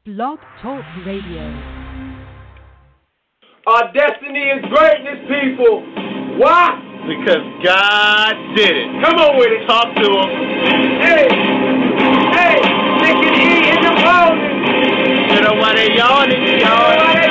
Blog Talk Radio. Our destiny is greatness, people. Why? Because God did it. Come on with it. Talk to him. Hey, Nick and E in the morning. You know why they yawning? Yawning.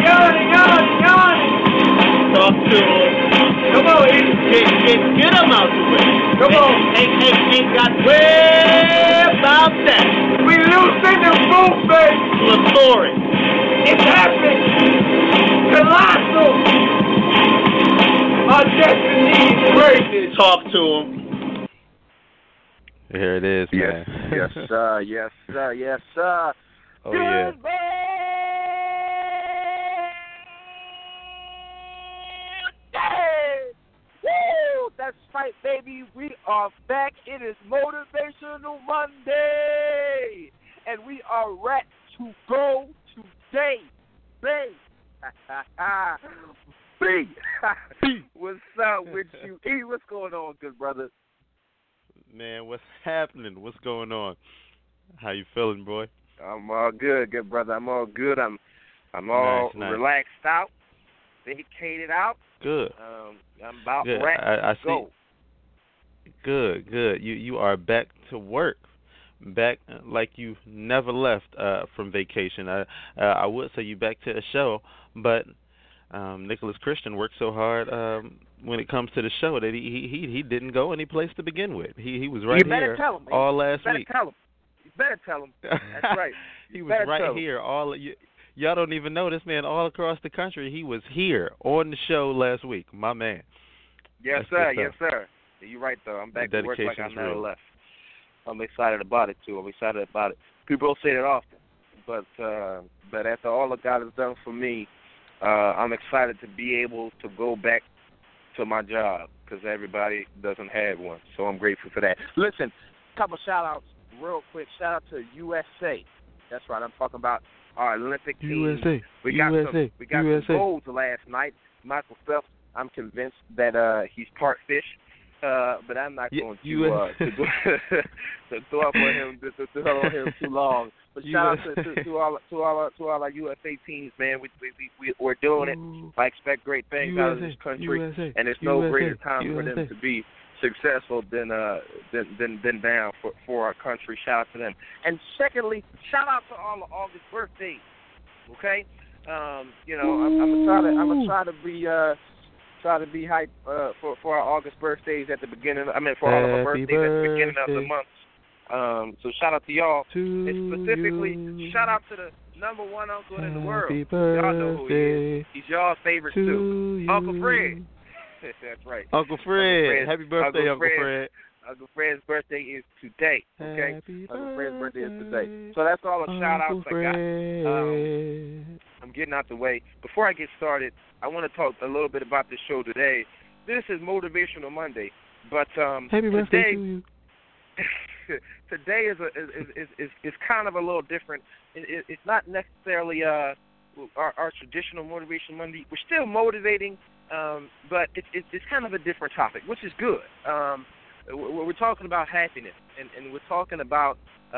Talk to him. Come on, E. Get them out the way. Come on. Ain't got way about that. We loosen the boot, baby. Plethoric. It's happening. Colossal. Our destiny is greatness. Talk to him. Here it is, man. Yes, sir. Oh, yeah. Woo! That's right, baby. We are back. It is Motivational Monday, and we are ready to go today. B. What's up with you? E, what's going on, good brother? Man, what's happening? What's going on? How you feeling, boy? I'm all good, good brother. I'm all good. I'm all nice. relaxed out, vacated out. Good. I'm about Good. ready to go. Good. You are back to work. Back like you never left from vacation. I would say you back to a show, but Nicholas Christian worked so hard when it comes to the show that he didn't go any place to begin with. He was right here all last week. You better tell him. That's right. He was right here. Y'all don't even know this man all across the country. He was here on the show last week. My man. Yes, sir. Yes, sir. You're right, though. I'm back to work like I never left. I'm excited about it, too. People don't say that often, but after all that God has done for me, I'm excited to be able to go back to my job because everybody doesn't have one. So I'm grateful for that. Listen, a couple shout-outs real quick. Shout-out to USA. That's right. I'm talking about our Olympic team. USA. We got some golds last night. Michael Phelps, I'm convinced that he's part fish. But I'm not going to throw up on him too long. But shout out to all our USA teams, man. We're doing it. I expect great things out of this country, and there's no greater time for them to be successful than now for our country. Shout out to them. And secondly, shout out to all the August birthdays. Okay, I'm gonna try to be hype for our August birthdays at the beginning. For all of our birthdays at the beginning of the month. So shout out to y'all. And specifically, shout out to the number one uncle in the world. Y'all know who he is. He's y'all's favorite too. Uncle Fred. That's right. Uncle Fred. Happy birthday, Uncle Fred. Uncle Fred's birthday is today. Okay? Uncle Fred's birthday is today. So that's all the shout outs I got. I'm getting out the way. Before I get started, I want to talk a little bit about the show today. This is Motivational Monday, but Happy birthday to you. Today is kind of a little different. It's not necessarily our traditional Motivation Monday. We're still motivating, but it's kind of a different topic, which is good. We're talking about happiness, and we're talking about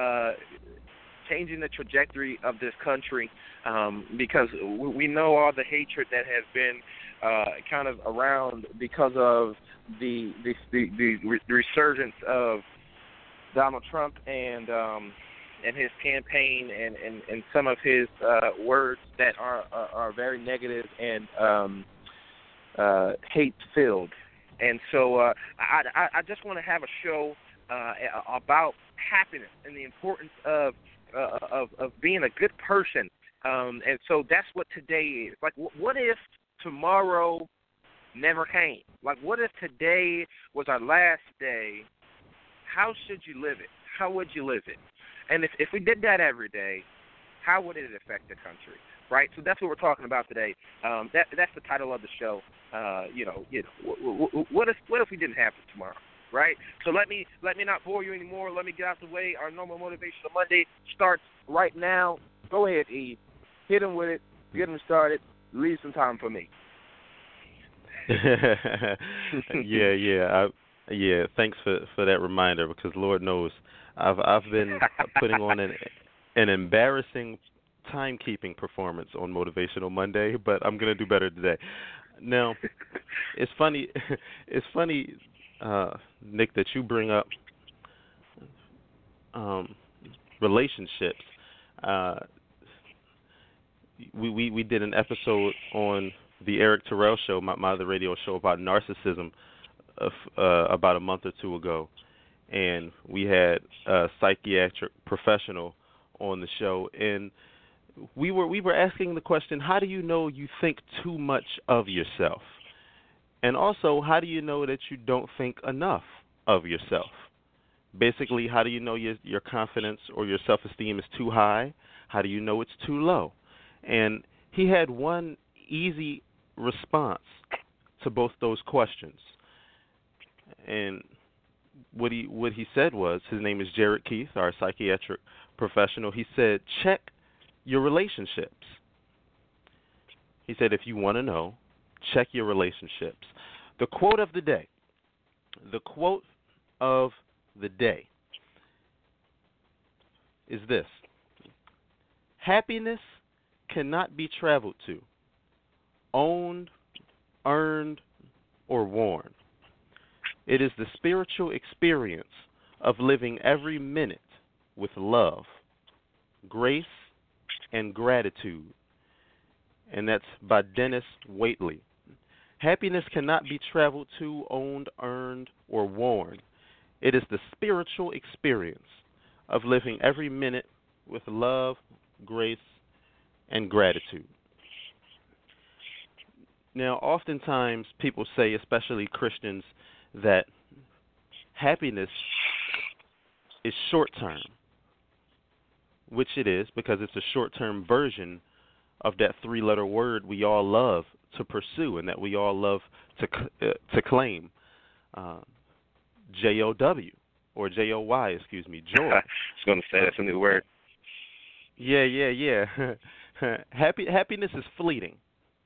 changing the trajectory of this country, because we know all the hatred that has been kind of around because of the resurgence of Donald Trump and his campaign and some of his words that are very negative and hate-filled. And so I just want to have a show about happiness and the importance of being a good person. And so that's what today is. Like, what if tomorrow never came? Like, what if today was our last day? How should you live it? How would you live it? And if we did that every day, how would it affect the country? Right? So that's what we're talking about today. That's the title of the show. What if we didn't have it tomorrow? Right? So let me not bore you anymore. Let me get out the way. Our normal Motivational Monday starts right now. Go ahead, E. Hit him with it. Get him started. Leave some time for me. Yeah. Thanks for that reminder, because Lord knows I've been putting on an embarrassing timekeeping performance on Motivational Monday, but I'm going to do better today. Now, it's funny, Nick, that you bring up relationships. We did an episode on the Eric Terrell show, my other radio show, about narcissism about a month or two ago, and we had a psychiatric professional on the show, and we were asking the question, how do you know you think too much of yourself? And also, how do you know that you don't think enough of yourself? Basically, how do you know your confidence or your self-esteem is too high? How do you know it's too low? And he had one easy response to both those questions. And what he said was, his name is Jared Keith, our psychiatric professional. He said, check your relationships. He said, if you want to know, check your relationships. The quote of the day. The quote of the day is this: happiness cannot be traveled to, owned, earned, or worn. It is the spiritual experience of living every minute with love, grace, and gratitude. And that's by Dennis Waitley. Happiness cannot be traveled to, owned, earned, or worn. It is the spiritual experience of living every minute with love, grace, and gratitude. Now, oftentimes people say, especially Christians, that happiness is short-term, which it is, because it's a short-term version of that three-letter word we all love to pursue and that we all love to claim, J-O-W, or J-O-Y, excuse me, joy. I was going to say that's a new word. Yeah. Happiness is fleeting.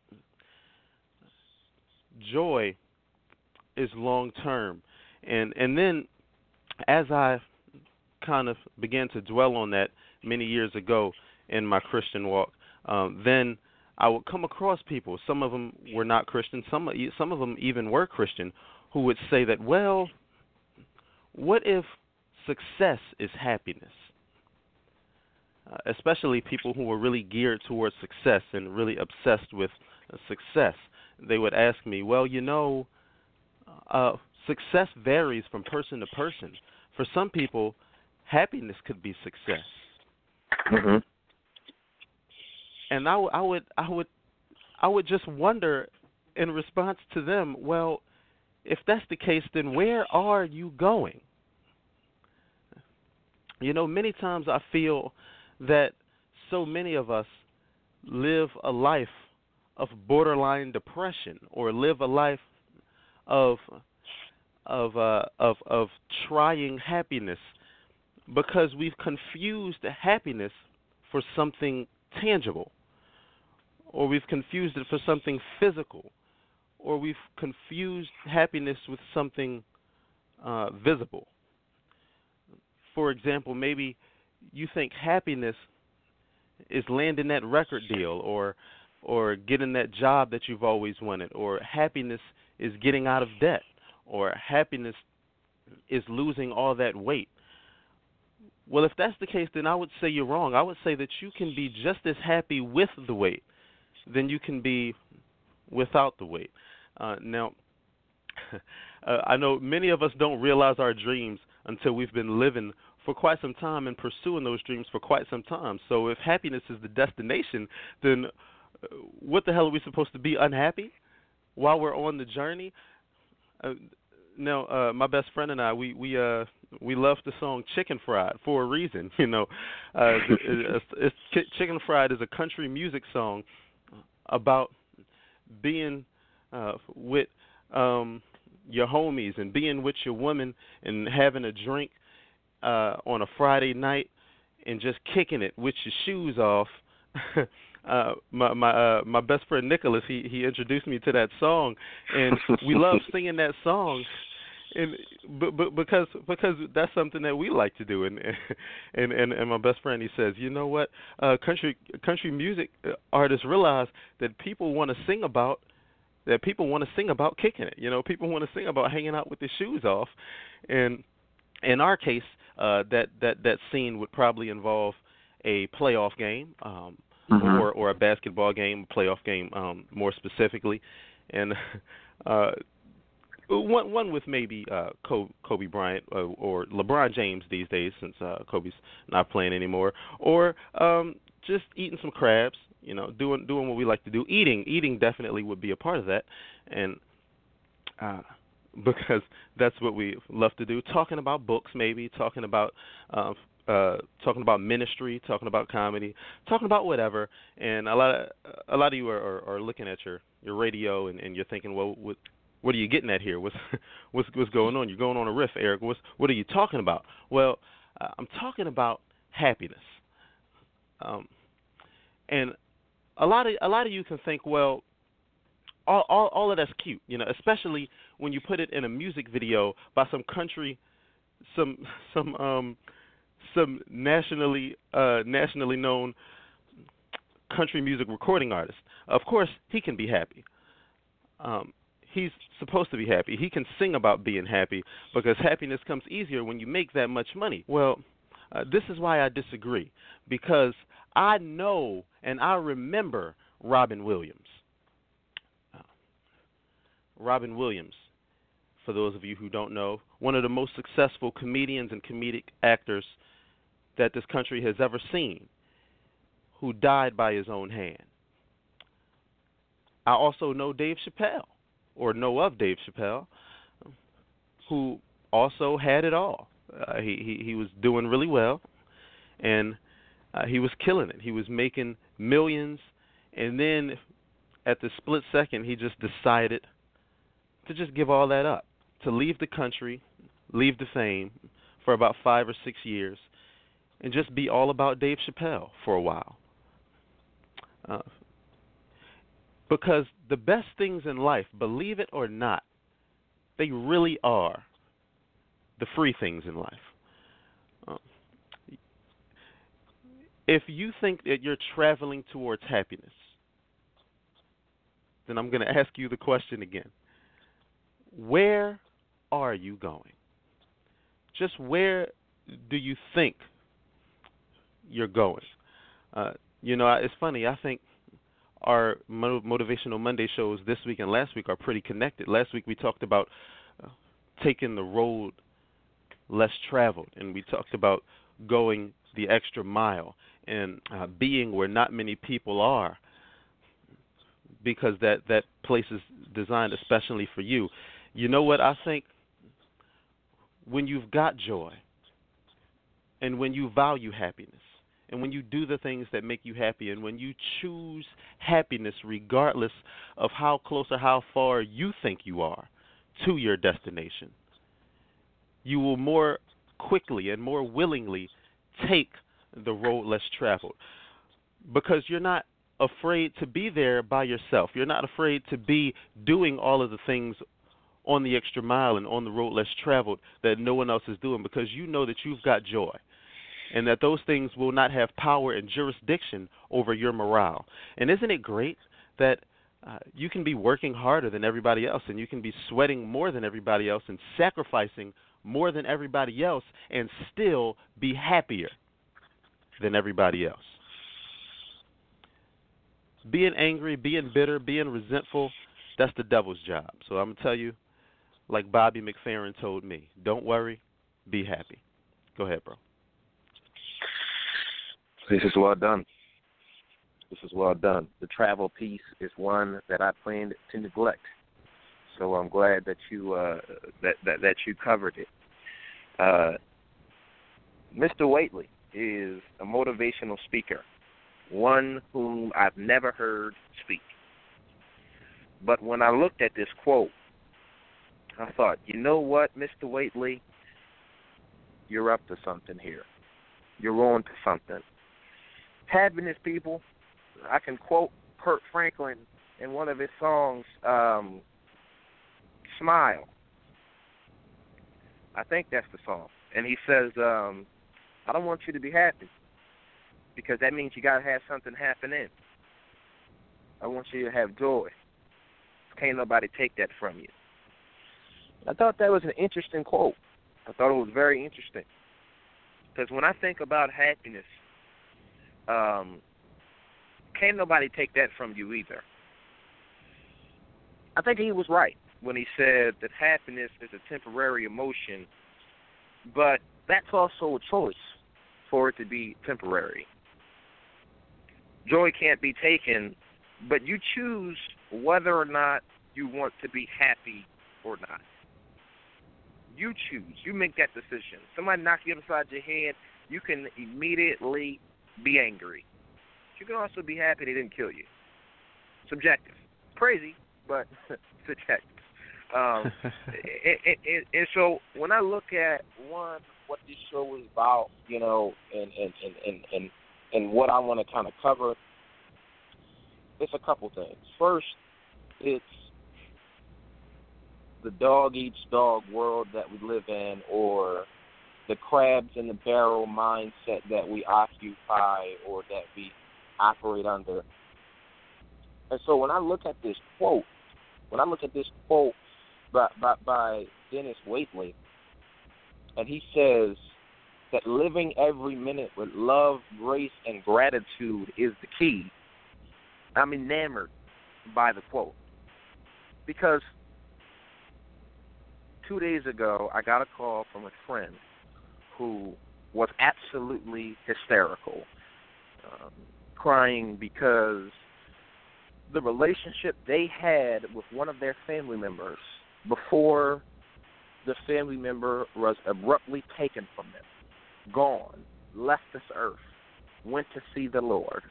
Joy is long-term. And then as I kind of began to dwell on that many years ago in my Christian walk, then I would come across people, some of them were not Christian, some of them even were Christian, who would say that, well, what if success is happiness? Especially people who were really geared towards success and really obsessed with success. They would ask me, well, success varies from person to person. For some people, happiness could be success. Mm-hmm. And I would just wonder in response to them, well, if that's the case, then where are you going? Many times I feel that so many of us live a life of borderline depression, or live a life of trying happiness, because we've confused happiness for something tangible, or we've confused it for something physical, or we've confused happiness with something visible. For example, maybe you think happiness is landing that record deal, or getting that job that you've always wanted, or happiness is getting out of debt, or happiness is losing all that weight. Well, if that's the case, then I would say you're wrong. I would say that you can be just as happy with the weight than you can be without the weight. Now, I know many of us don't realize our dreams until we've been living for quite some time and pursuing those dreams for quite some time. So if happiness is the destination, then what the hell are we supposed to be unhappy while we're on the journey? Now, my best friend and I, we love the song Chicken Fried for a reason. Chicken Fried is a country music song about being with your homies and being with your woman and having a drink on a Friday night and just kicking it with your shoes off. My best friend Nicholas, he introduced me to that song, and we love singing that song. and because that's something that we like to do, and my best friend, he says, you know what, country music artists realize that people want to sing about kicking it. You know, people want to sing about hanging out with their shoes off, and in our case, that scene would probably involve a playoff game, or a basketball game, playoff game, more specifically, and one with maybe Kobe Bryant or LeBron James these days, since Kobe's not playing anymore, or just eating some crabs. You know, doing what we like to do. Eating definitely would be a part of that, and because that's what we love to do. Talking about books, maybe talking about ministry, talking about comedy, talking about whatever. And a lot of you are looking at your radio and you're thinking, well, what are you getting at here? What's going on? You're going on a riff, Eric. What are you talking about? Well, I'm talking about happiness. And a lot of you can think, well, all of that's cute, you know, especially when you put it in a music video by some nationally known country music recording artist. Of course, he can be happy. He's supposed to be happy. He can sing about being happy because happiness comes easier when you make that much money. Well, this is why I disagree, because I know and I remember Robin Williams. Robin Williams, for those of you who don't know, one of the most successful comedians and comedic actors that this country has ever seen, who died by his own hand. I also know Dave Chappelle, or know of Dave Chappelle, who also had it all. He was doing really well, and he was killing it. He was making millions, and then at the split second, he just decided to just give all that up, to leave the country, leave the fame for about 5 or 6 years, and just be all about Dave Chappelle for a while. Because the best things in life, believe it or not, they really are the free things in life. If you think that you're traveling towards happiness, then I'm going to ask you the question again. Where are you going? Just where do you think you're going? You know, it's funny. I think our Motivational Monday shows this week and last week are pretty connected. Last week we talked about taking the road less traveled, and we talked about going the extra mile and being where not many people are, because that place is designed especially for you. You know what I think? When you've got joy, and when you value happiness, and when you do the things that make you happy, and when you choose happiness regardless of how close or how far you think you are to your destination, you will more quickly and more willingly take the road less traveled, because you're not afraid to be there by yourself. You're not afraid to be doing all of the things on the extra mile and on the road less traveled that no one else is doing, because you know that you've got joy, and that those things will not have power and jurisdiction over your morale. And isn't it great that you can be working harder than everybody else, and you can be sweating more than everybody else and sacrificing more than everybody else, and still be happier than everybody else? Being angry, being bitter, being resentful, that's the devil's job. So I'm going to tell you, like Bobby McFerrin told me, don't worry, be happy. Go ahead, bro. This is well done. This is well done. The travel piece is one that I planned to neglect. So I'm glad that you that you covered it. Mr. Whately is a motivational speaker, one whom I've never heard speak. But when I looked at this quote, I thought, you know what, Mr. Whately, you're up to something here. You're on to something. Happiness, people. I can quote Kirk Franklin in one of his songs, Smile. I think that's the song. And he says, I don't want you to be happy because that means you got to have something happening. I want you to have joy. Can't nobody take that from you. I thought that was an interesting quote. I thought it was very interesting. Because when I think about happiness, can't nobody take that from you either. I think he was right when he said that happiness is a temporary emotion, but that's also a choice for it to be temporary. Joy can't be taken, but you choose whether or not you want to be happy or not. You choose. You make that decision. Somebody knocks you upside your head, you can immediately be angry. You can also be happy they didn't kill you. Subjective. Crazy, but subjective. And so when I look at what this show is about, and what I want to kind of cover, it's a couple things. First, it's the dog-eats-dog world that we live in, or the crabs in the barrel mindset that we occupy or that we operate under. And so when I look at this quote by Dennis Waitley, and he says that living every minute with love, grace, and gratitude is the key, I'm enamored by the quote. Because 2 days ago, I got a call from a friend who was absolutely hysterical, crying because the relationship they had with one of their family members before the family member was abruptly taken from them, gone, left this earth, went to see the Lord.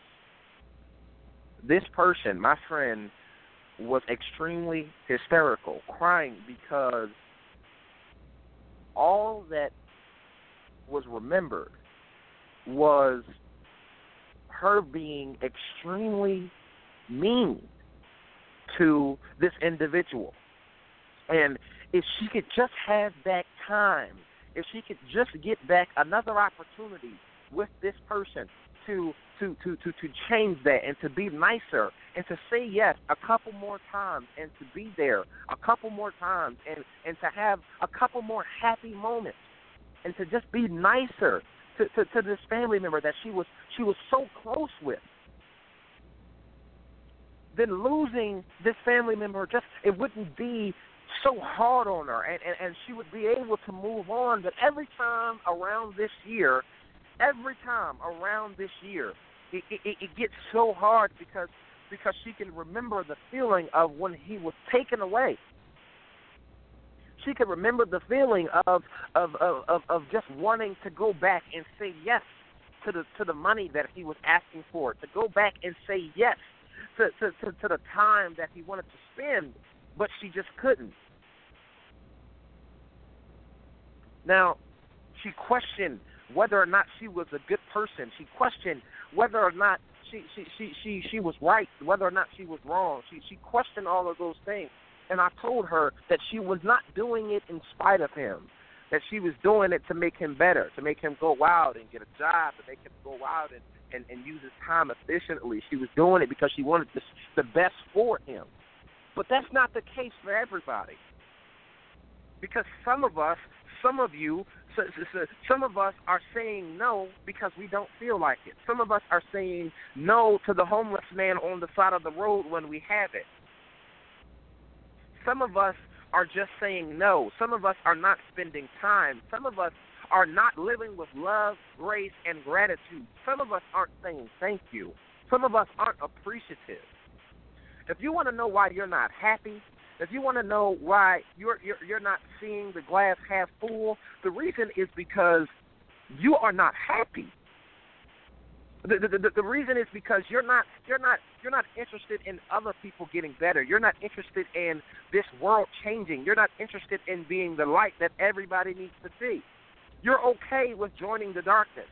This person, my friend, was extremely hysterical, crying because all that was remembered was her being extremely mean to this individual. And if she could just have back time, if she could just get back another opportunity with this person to change that and to be nicer and to say yes a couple more times and to be there a couple more times and to have a couple more happy moments and to just be nicer to this family member that she was so close with, then losing this family member, just it wouldn't be so hard on her and she would be able to move on. But every time around this year, it gets so hard because she can remember the feeling of when he was taken away. She can remember the feeling of just wanting to go back and say yes to the money that he was asking for, to go back and say yes to the time that he wanted to spend, but she just couldn't. Now, she questioned whether or not she was a good person. She questioned whether or not she was right, whether or not she was wrong. She questioned all of those things. And I told her that she was not doing it in spite of him, that she was doing it to make him better, to make him go out and get a job, to make him go out and use his time efficiently. She was doing it because she wanted the best for him. But that's not the case for everybody. Because some of us are saying no because we don't feel like it. Some of us are saying no to the homeless man on the side of the road when we have it. Some of us are just saying no. Some of us are not spending time. Some of us are not living with love, grace, and gratitude. Some of us aren't saying thank you. Some of us aren't appreciative. If you want to know why you're not happy, if you want to know why you're not seeing the glass half full, the reason is because you are not happy. The reason is because you're not interested in other people getting better. You're not interested in this world changing. You're not interested in being the light that everybody needs to see. You're okay with joining the darkness.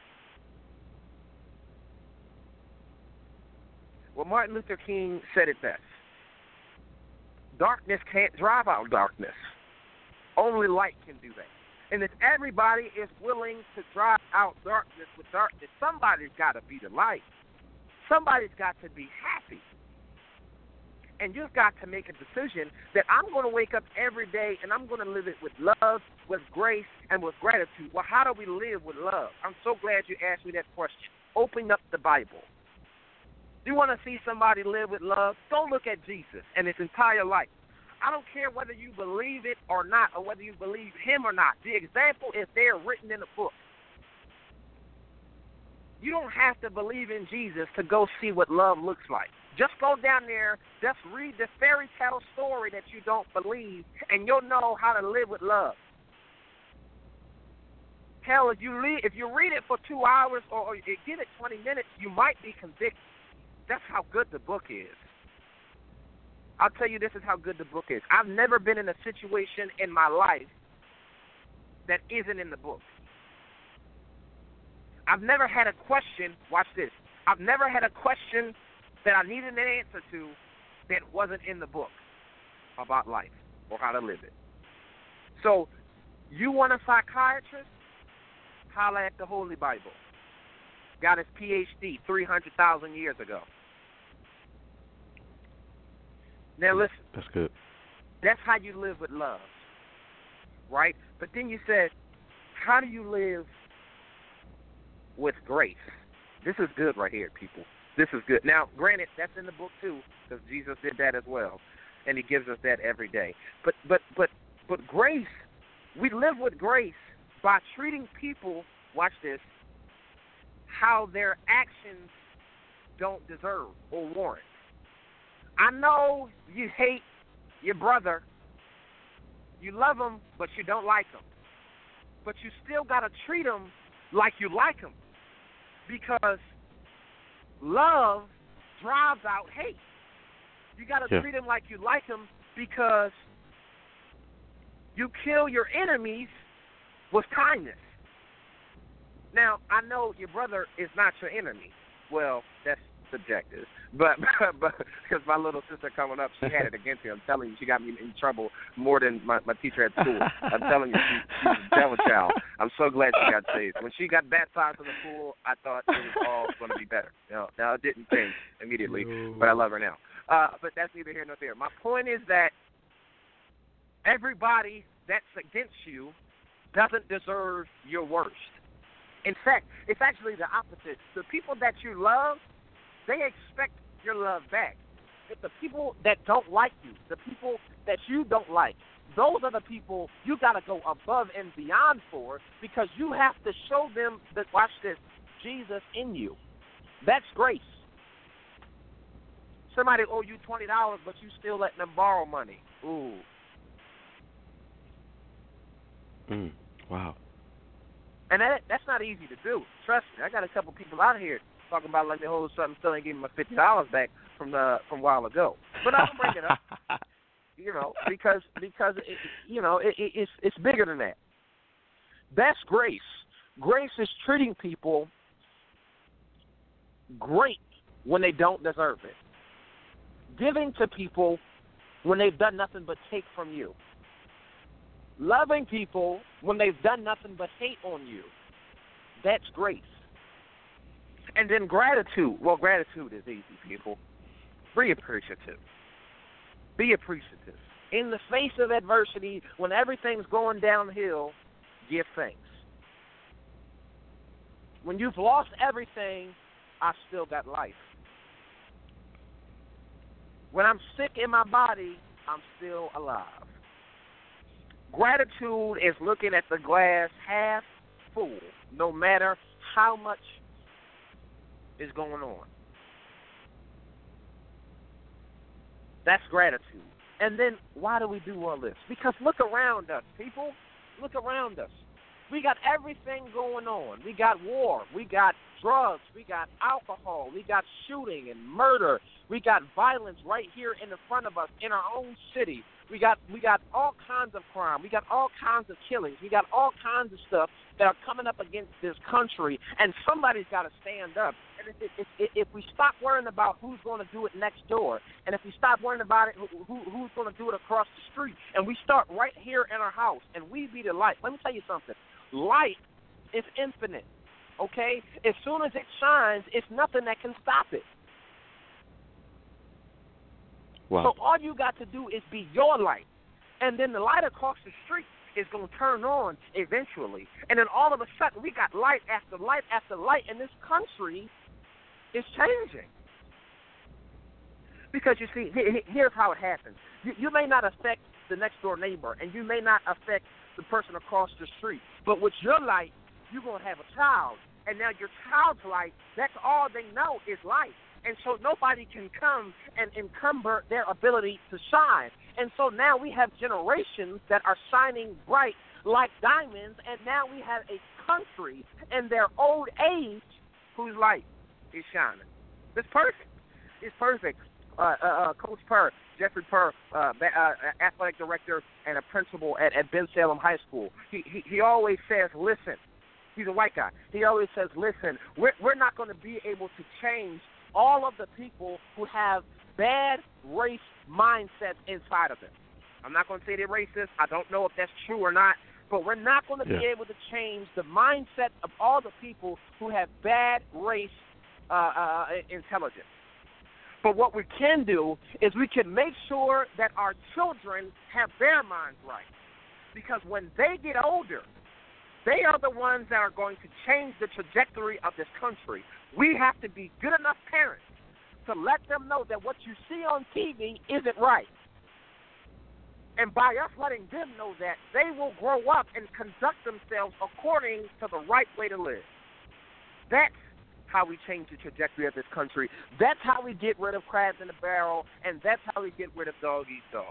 Well, Martin Luther King said it best. Darkness can't drive out darkness. Only light can do that. And if everybody is willing to drive out darkness with darkness, somebody's got to be the light. Somebody's got to be happy. And you've got to make a decision that I'm going to wake up every day and I'm going to live it with love, with grace, and with gratitude. Well, how do we live with love? I'm so glad you asked me that question. Open up the Bible. You want to see somebody live with love? Go look at Jesus and his entire life. I don't care whether you believe it or not, or whether you believe him or not. The example is there written in the book. You don't have to believe in Jesus to go see what love looks like. Just go down there, just read the fairy tale story that you don't believe, and you'll know how to live with love. Hell, if you read it for 2 hours or you give it 20 minutes, you might be convicted. That's how good the book is. I'll tell you, this is how good the book is. I've never been in a situation in my life that isn't in the book. I've never had a question, watch this, I've never had a question that I needed an answer to that wasn't in the book about life or how to live it. So, you want a psychiatrist? Holla at the Holy Bible. Got his PhD 300,000 years ago. Now listen. That's good. That's how you live with love, right? But then you said, how do you live with grace? This is good right here, people. This is good. Now, granted, that's in the book too, because Jesus did that as well, and he gives us that every day. But grace, we live with grace by treating people, watch this, how their actions don't deserve or warrant. I know you hate your brother. You love him, but you don't like him. But you still got to treat him like you like him, because love drives out hate. You got to treat him like you like him, because you kill your enemies with kindness. Now, I know your brother is not your enemy. Well, that's subjective. But because my little sister coming up, she had it against me. I'm telling you, she got me in trouble more than my teacher at school. I'm telling you, she's a devil child. I'm so glad she got saved. When she got baptized in the pool, I thought it was all going to be better. Now it didn't change immediately, but I love her now. But that's neither here nor there. My point is that everybody that's against you doesn't deserve your worst. In fact, it's actually the opposite. The people that you love, they expect your love back. If the people that don't like you, the people that you don't like, those are the people you got to go above and beyond for, because you have to show them that, watch this, Jesus in you. That's grace. Somebody owe you $20, but you still letting them borrow money. Ooh. Wow. And that's not easy to do. Trust me. I got a couple people out here talking about letting me hold something, still ain't giving my $50 back from a while ago. But I don't bring it up, because it's bigger than that. That's grace. Grace is treating people great when they don't deserve it. Giving to people when they've done nothing but take from you. Loving people when they've done nothing but hate on you. That's grace. And then gratitude. Well, gratitude is easy, people. Be appreciative. Be appreciative. In the face of adversity, when everything's going downhill, give thanks. When you've lost everything, I still got life. When I'm sick in my body, I'm still alive. Gratitude is looking at the glass half full, no matter how much is going on. That's gratitude. And then why do we do all this? Because look around us, people. Look around us. We got everything going on. We got war. We got drugs, we got alcohol, we got shooting and murder, we got violence right here in the front of us in our own city. We got all kinds of crime. We got all kinds of killings. We got all kinds of stuff that are coming up against this country, and somebody's got to stand up. And if we stop worrying about who's going to do it next door, and if we stop worrying about it, who's going to do it across the street, and we start right here in our house, and we be the light. Let me tell you something. Light is infinite, okay? As soon as it shines, it's nothing that can stop it. Wow. So all you got to do is be your light. And then the light across the street is going to turn on eventually. And then all of a sudden, we got light after light after light, and this country is changing. Because, you see, here's how it happens. You may not affect the next-door neighbor, and you may not affect the person across the street. But with your light, you're going to have a child. And now your child's light, that's all they know is light. And so nobody can come and encumber their ability to shine. And so now we have generations that are shining bright like diamonds, and now we have a country in their old age whose light is shining. It's perfect. It's perfect. Coach Purr, Jeffrey Purr, athletic director and a principal at Ben Salem High School, he always says, listen. He's a white guy. He always says, listen, we're not going to be able to change all of the people who have bad race mindsets inside of them. I'm not going to say they're racist. I don't know if that's true or not, but we're not going to be able to change the mindset of all the people who have bad race intelligence. But what we can do is we can make sure that our children have their minds right. Because when they get older, they are the ones that are going to change the trajectory of this country. We have to be good enough parents to let them know that what you see on TV isn't right. And by us letting them know that, they will grow up and conduct themselves according to the right way to live. That's how we change the trajectory of this country. That's how we get rid of crabs in the barrel, and that's how we get rid of dog eat dog.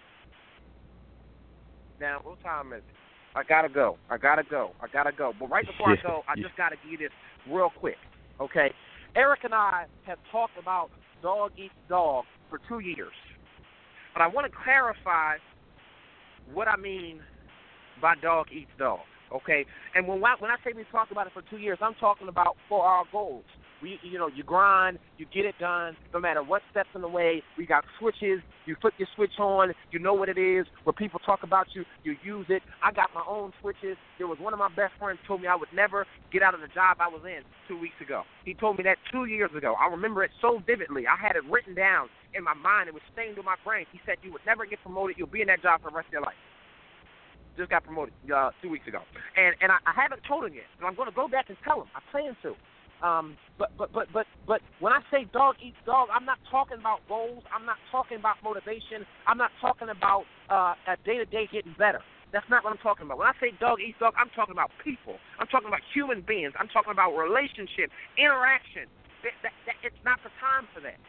Now, what time is it? I gotta go. But right before I go, I just gotta give you this real quick, okay? Eric and I have talked about dog eats dog for 2 years, but I want to clarify what I mean by dog eats dog, okay? And when I say we talked about it for 2 years, I'm talking about for our goals. You grind, you get it done, no matter what steps in the way. We got switches. You flip your switch on. You know what it is. When people talk about you, you use it. I got my own switches. There was one of my best friends told me I would never get out of the job I was in 2 weeks ago. He told me that 2 years ago. I remember it so vividly. I had it written down in my mind. It was stained in my brain. He said you would never get promoted. You'll be in that job for the rest of your life. Just got promoted 2 weeks ago. And I haven't told him yet. And I'm going to go back and tell him. I plan to. But when I say dog eats dog, I'm not talking about goals. I'm not talking about motivation. I'm not talking about a day-to-day getting better. That's not what I'm talking about. When I say dog eats dog, I'm talking about people. I'm talking about human beings. I'm talking about relationship, interaction. It's not the time for that.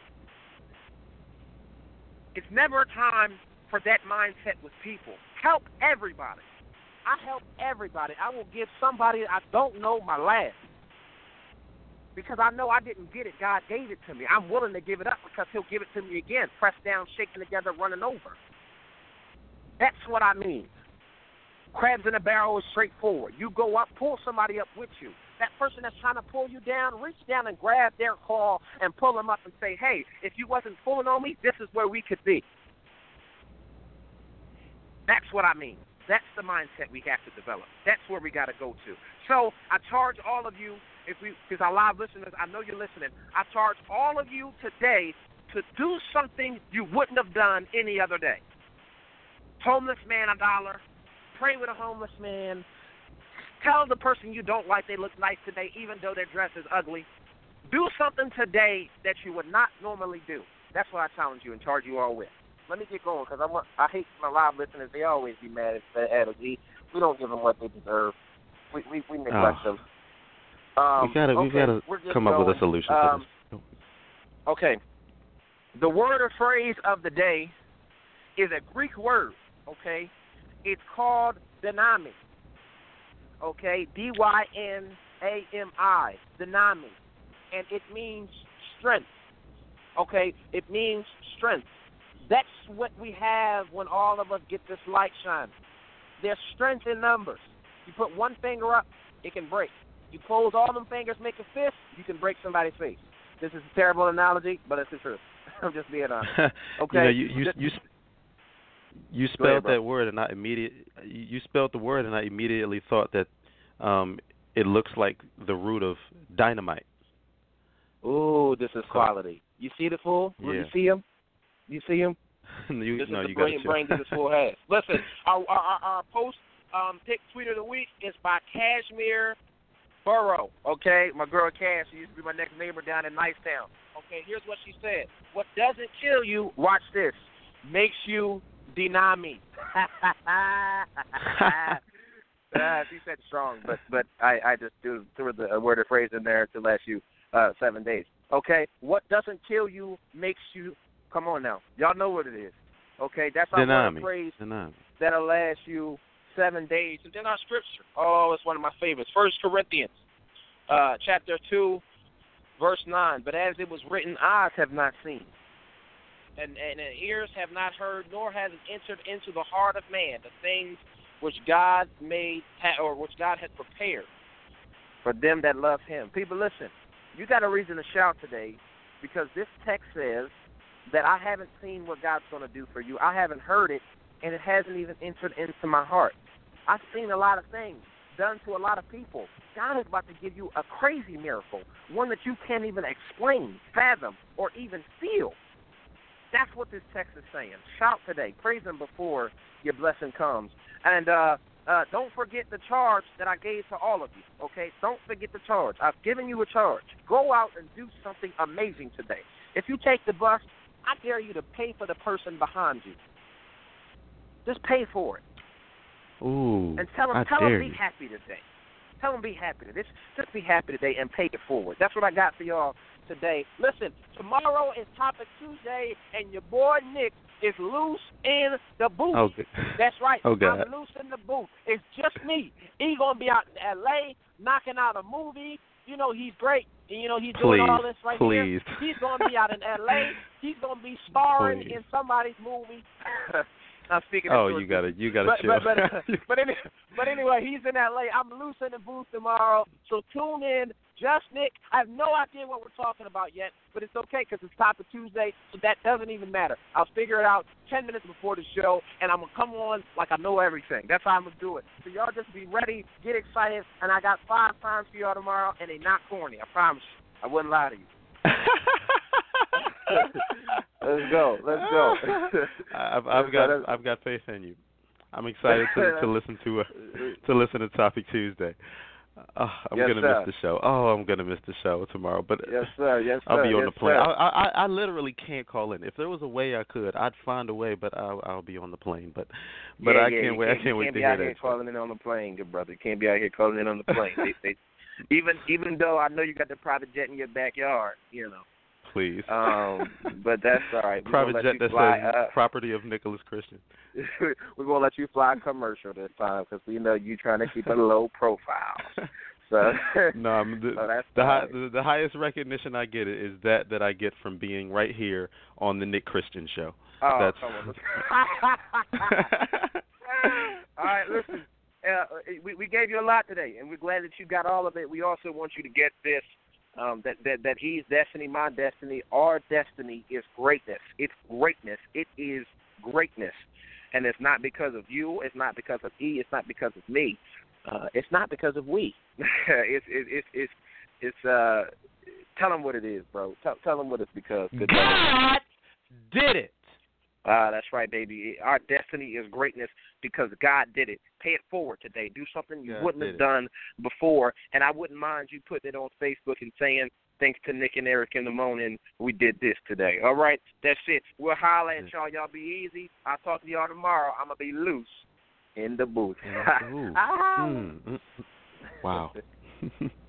It's never a time for that mindset with people. Help everybody. I help everybody. I will give somebody I don't know my last. Because I know I didn't get it. God gave it to me. I'm willing to give it up because he'll give it to me again. Pressed down, shaken together, running over. That's what I mean. Crabs in a barrel is straightforward. You go up, pull somebody up with you. That person that's trying to pull you down, reach down and grab their claw and pull them up and say, hey, if you wasn't pulling on me, this is where we could be. That's what I mean. That's the mindset we have to develop. That's where we got to go to. So I charge all of you, because our live listeners, I know you're listening, I charge all of you today to do something you wouldn't have done any other day. Homeless man $1, pray with a homeless man, tell the person you don't like they look nice today even though their dress is ugly. Do something today that you would not normally do. That's what I challenge you and charge you all with. Let me get going because I hate my live listeners. They always be mad at we don't give them what they deserve. We neglect them. We gotta come up with a solution for this. Okay. The word or phrase of the day is a Greek word, okay? It's called dynamic, okay? D-Y-N-A-M-I, Dynami. And it means strength. Okay? It means strength. That's what we have when all of us get this light shining. There's strength in numbers. You put one finger up, it can break. You close all them fingers, make a fist, you can break somebody's face. This is a terrible analogy, but it's the truth. I'm just being honest. Okay? You spelled that word, and you spelled the word, and I immediately thought that it looks like the root of dynamite. Ooh, this is quality. You see the fool? Yeah. You see him? You see him? This is the brilliant brain that this fool has. Listen, our post pick tweet of the week is by Cashmere Burrow. Okay, my girl Cash, she used to be my next neighbor down in Nicetown. Okay, here's what she said. What doesn't kill you, watch this, makes you deny me. She said strong, but I just threw the word or phrase in there to last you 7 days. Okay, what doesn't kill you makes you, come on now, y'all know what it is. Okay, that's our word or phrase that'll last you 7 days. And then our scripture, it's one of my favorites, 1 Corinthians chapter 2, verse 9. But as it was written, eyes have not seen, and ears have not heard, nor has it entered into the heart of man the things which God made, or which God has prepared for them that love him. People, listen, you got a reason to shout today, because this text says that I haven't seen what God's going to do for you. I haven't heard it, and it hasn't even entered into my heart. I've seen a lot of things done to a lot of people. God is about to give you a crazy miracle, one that you can't even explain, fathom, or even feel. That's what this text is saying. Shout today. Praise him before your blessing comes. And don't forget the charge that I gave to all of you, okay? Don't forget the charge. I've given you a charge. Go out and do something amazing today. If you take the bus, I dare you to pay for the person behind you. Just pay for it. Ooh, and tell them be happy today. Tell them be happy today. Just be happy today and pay it forward. That's what I got for y'all today. Listen, tomorrow is Topic Tuesday, and your boy Nick is loose in the booth. Okay. That's right. Okay. I'm loose in the booth. It's just me. He's going to be out in L.A. knocking out a movie. You know, he's great. And, you know, he's doing all this right here. He's going to be out in L.A. He's going to be starring in somebody's movie. I'm speaking. You gotta chill. But anyway, he's in L.A. I'm loose in the booth tomorrow, so tune in. Just Nick. I have no idea what we're talking about yet, but it's okay because it's Topic Tuesday, so that doesn't even matter. I'll figure it out 10 minutes before the show, and I'm gonna come on like I know everything. That's how I'm gonna do it. So y'all just be ready, get excited, and I got 5 times for y'all tomorrow, and they're not corny. I promise you. I wouldn't lie to you. Let's go. I've got faith in you. I'm excited to listen to Topic Tuesday. I'm gonna miss the show. I'm gonna miss the show tomorrow. But yes, sir. I'll be on the plane. I literally can't call in. If there was a way I could, I'd find a way. But I'll be on the plane. But I can't wait. I can't wait to hear that. You can't be out here calling in on the plane, good brother. You can't be out here calling in on the plane. they even though I know you got the private jet in your backyard, you know. Please. But that's all right. Private jet that says property of Nicholas Christian. We're going to let you fly commercial this time because we know you're trying to keep a low profile. So no, the highest recognition I get is that I get from being right here on the Nick Christian Show. Oh, that's... come on. All right, listen. We gave you a lot today, and we're glad that you got all of it. We also want you to get this. That he's destiny, my destiny, our destiny is greatness. It's greatness. It is greatness. And it's not because of you. It's not because of he. It's not because of me. It's not because of we. It's tell them what it is, bro. Tell them what it's because. God did it. That's right, baby. Our destiny is greatness because God did it. Pay it forward today. Do something you wouldn't have done before. And I wouldn't mind you putting it on Facebook and saying, thanks to Nick and Eric in the morning, we did this today. All right? That's it. We'll holler at y'all. Y'all be easy. I'll talk to y'all tomorrow. I'm going to be loose in the booth. Wow.